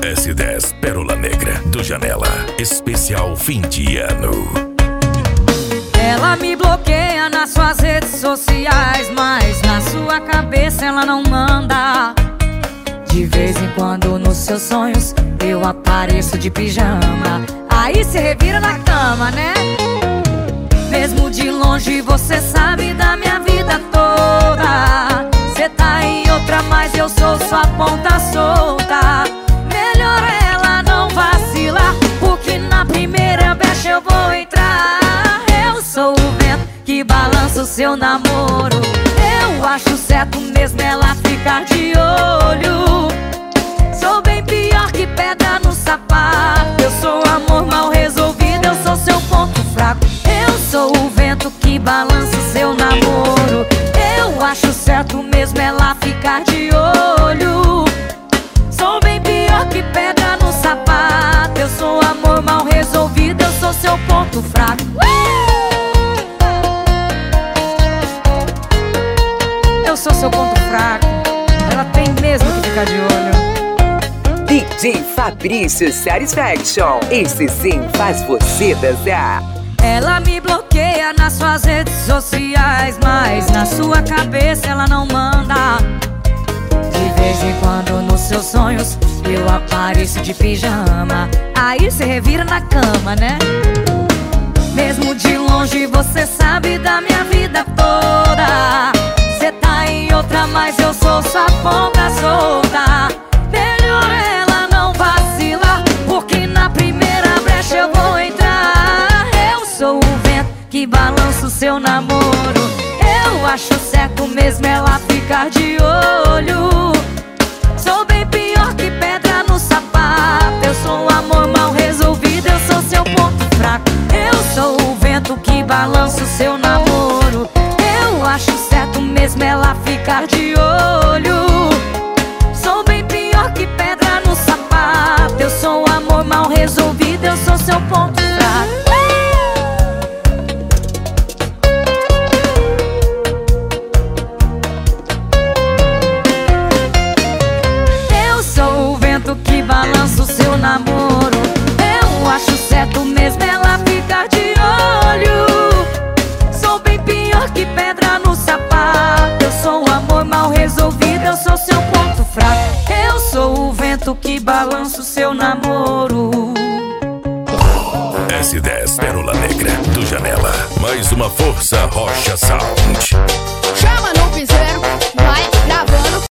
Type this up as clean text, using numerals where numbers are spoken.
S10 Pérola Negra do Janela. Especial fim de ano. Ela me bloqueia nas suas redes sociais, mas na sua cabeça ela não manda. De vez em quando nos seus sonhos eu apareço de pijama. Aí se revira na cama, né? Mesmo de longe você sabe da minha vida toda. Cê tá em outra, mas eu sou sua ponta solta. Melhor ela não vacilar, porque na primeira brecha eu vou entrar. Eu sou o vento que balança o seu namoro. Eu acho certo mesmo ela ficar de olho. Sou bem pior que pedra no sapato. Eu sou amor mal resolvido, eu sou seu ponto fraco. Eu sou o vento que balança o seu namoro. Eu acho certo mesmo ela ficar de olho. Sou bem pior que pedra no sapato. Eu sou amor mal resolvido, eu sou seu ponto fraco. Eu sou seu ponto fraco. Ela tem mesmo que ficar de olho. DJ Fabrício Satisfaction. Esse sim faz você dançar. Ela me bloqueia nas suas redes sociais, mas na sua cabeça ela não manda. De vez em quando nos seus sonhos eu apareço de pijama. Aí cê revira na cama, né? Mesmo de longe você sabe da minha vida toda. Cê tá em outra, mas eu sou sua ponta solta. Melhor ela não vacilar, porque na primeira brecha eu vou entrar. Eu sou o vento que balança o seu namoro. Eu acho certo mesmo ela ficar de olho. Sou bem pior que pedra no sapato. Eu sou um amor mal resolvido, eu sou seu ponto fraco. Eu sou o vento que balança o seu namoro. Eu acho certo mesmo ela ficar de olho. Sou bem pior que pedra no sapato. Eu sou um amor mal resolvido, eu sou seu ponto fraco. Eu sou o vento que balança o seu namoro. Eu acho certo mesmo ela ficar de olho. Sou bem pior que pedra no sapato. Eu sou um amor mal resolvido, eu sou seu ponto fraco. Eu sou o vento que balança o seu namoro. S10 Pérola Negra do Janela. Mais uma força Rocha Sound. Chama no piseiro.